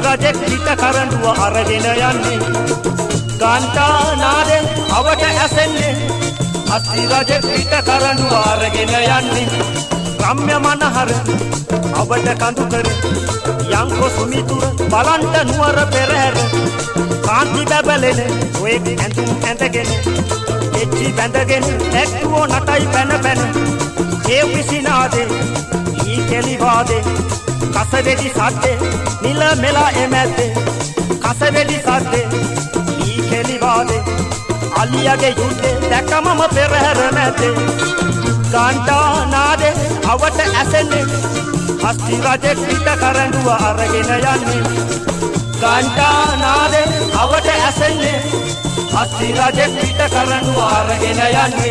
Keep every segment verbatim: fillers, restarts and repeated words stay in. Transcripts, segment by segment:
රජෙක් පිට කරඬුව අරගෙන යන්නේ ගාන්ටා නාදෙන් අවට ඇසෙන්නේ අස්ති රජෙක් පිට කරඬුව අරගෙන යන්නේ රම්‍ය මනහර අවට කඳු කර යංකො සුමිතුර බලන්ට නුවර පෙරහැර කාන්ති බබලෙන ඔය ඇඳුම් ඇඳගෙන එච්චි බැඳගෙන නැක්කුවෝ නටයි පැන පැන ඒ විසිනාදේ ඊ කෙලි වාදේ කසවෙඩි සද්දේ නිල මෙලා එමැද්දේ කසවෙඩි සද්දේ ඊ කෙලි වාදේ අලියගේ යුද්ධේ දැකමම පෙරහැර මැද්දේ ගාන්ටා නාදේ අවට ඇසෙන්නේ අස්ති රජෙක් පිට කරඬුව අරගෙන යන්නේ ගාන්ටා නාදේ අවට ඇසෙන්නේ අස්ති රජෙක් පිට කරඬුව අරගෙන යන්නේ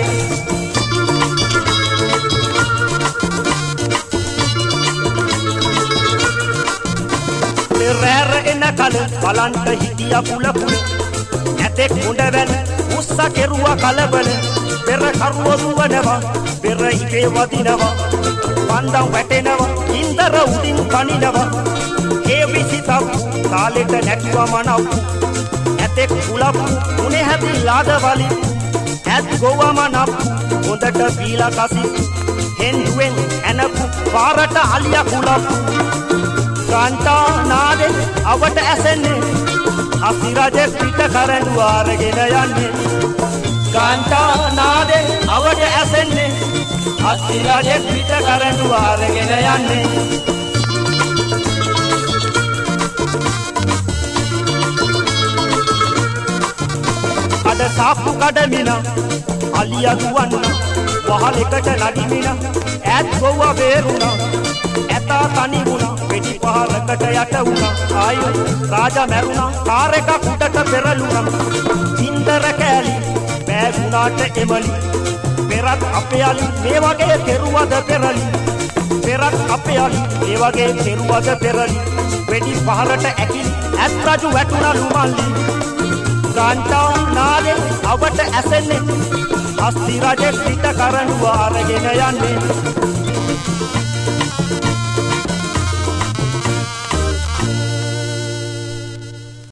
රැර එන කල බලන්ට හිටියා කුල කුල ඇතෙක් මුඩවැල උස්ස කෙරුවා කලබල පෙර කරුව දුවනවා පෙර ඉපේ වදිනවා පන්දම් වැටෙනවා ඉන්දර උඩින් කනිනවා ඒ විසිතක් කාලෙට නැටුවා මනව් ඇතෙක් කුලප් උනේ හැපි ලාදවලි ඇත් ගෝවා මනප් හොඳට බීලා කසි හෙන්දුවෙන් ඇනපු පාරට අලියා කුලප් ගාන්ටා නාදෙන් අවට ඇසෙන්නේ අස්ති රජෙක් පිට කරඬුව අරගෙන යන්නේ ගාන්ටා නාදෙන් අවට ඇසෙන්නේ අස්ති රජෙක් පිට කරඬුව අරගෙන යන්නේ අද සාප්පු කඩමින අලියා දුවන්නා වහලෙකට නගිමින ඈත් ගොව්වා බේරුණා ඇතා තනි වුණා වෙඩි පහරකට යට වුණා ආයු රාජා මැරුණා කාර් එක කුඩට පෙරළුණා ඉන්දර කෑලි බෑගුණාට එමලි පෙරත් අපේ අලි මේ වගේ කෙරුවද පෙරලි පෙරත් අපේ අලි මේ වගේ කෙරුවද පෙරලි වෙඩි පහරට ඇකිලි ඇත් රජු වැටුණා ලුමල්ලි ගාන්ටා නාදෙන් අවට ඇසෙන්නේ අස්ති රජෙක් පිට කරඬුව අරගෙන යන්නේ